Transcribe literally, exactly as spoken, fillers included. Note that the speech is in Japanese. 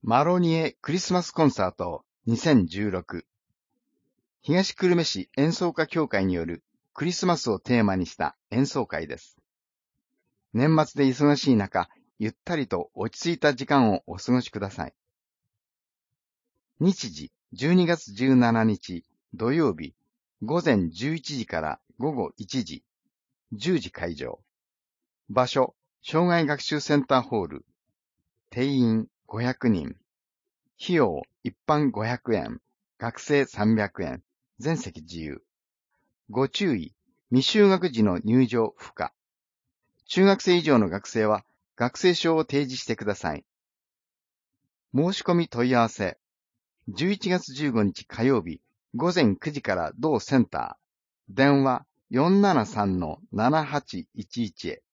マロニエクリスマスコンサートにせんじゅうろく東久留米市演奏家協会によるクリスマスをテーマにした演奏会です。年末で忙しい中、ゆったりと落ち着いた時間をお過ごしください。日時じゅうにがつじゅうしちにち土曜日ごぜんじゅういちじからごごいちじ、じゅうじ会場。場所、障害学習センターホール。定員ごひゃくにん。費用一般ごひゃくえん、学生さんびゃくえん、全席自由。ご注意、未就学児の入場不可。中学生以上の学生は学生証を提示してください。申し込み問い合わせ。じゅういちがつじゅうごにち火曜日ごぜんくじから同センター。電話 よんななさんのななはちいちいち へ。